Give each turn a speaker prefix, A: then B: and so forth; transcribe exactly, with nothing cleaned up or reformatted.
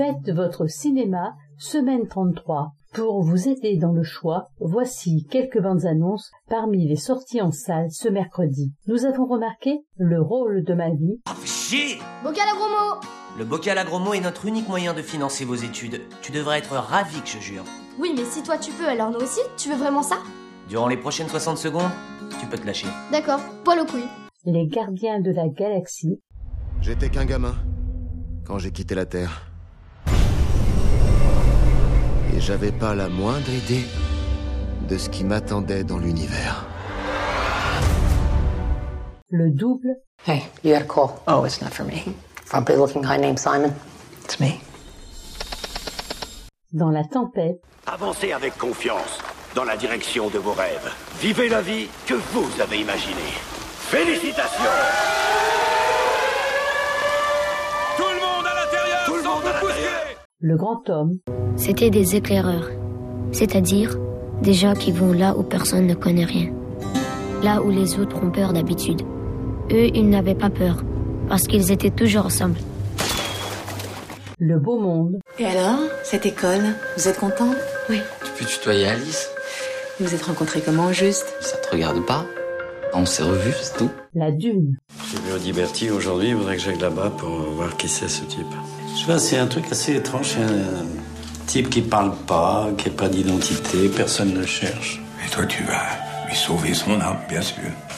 A: Faites votre cinéma semaine trente-trois. Pour vous aider dans le choix, voici quelques bandes annonces parmi les sorties en salle ce mercredi. Nous avons remarqué Le rôle de ma vie.
B: Ah, chier !
C: Bocal à gros mots.
B: Le bocal à gros mots est notre unique moyen de financer vos études. Tu devrais être ravi que je jure.
C: Oui, mais si toi tu peux, alors nous aussi. Tu veux vraiment ça?
B: Durant les prochaines soixante secondes, tu peux te lâcher.
C: D'accord, poil aux couilles.
A: Les gardiens de la galaxie.
D: J'étais qu'un gamin quand j'ai quitté la Terre. Et j'avais pas la moindre idée de ce qui m'attendait dans l'univers.
A: Le double.
E: Hey, you got a call. Oh, it's not for me. Probably looking guy named Simon. It's me.
A: Dans la tempête.
F: Avancez avec confiance dans la direction de vos rêves. Vivez la vie que vous avez imaginée. Félicitations!
G: Tout le monde à l'intérieur!
F: Tout le monde à l'intérieur!
A: Le grand homme.
H: C'était des éclaireurs, c'est-à-dire des gens qui vont là où personne ne connaît rien, là où les autres ont peur d'habitude. Eux, ils n'avaient pas peur, parce qu'ils étaient toujours ensemble.
A: Le beau monde.
I: Et alors, cette école, vous êtes content?
J: Oui. Tu peux tutoyer Alice?
I: Vous vous êtes rencontrés comment, au juste?
J: Ça te regarde pas? On s'est revus, c'est tout.
A: La dune.
K: J'ai vu Audiberti aujourd'hui, il faudrait que j'aille là-bas pour voir qui c'est ce type. Je sais pas, c'est un truc assez étrange, c'est un type qui parle pas, qui n'a pas d'identité, personne ne le cherche.
L: Et toi, tu vas lui sauver son âme, bien sûr.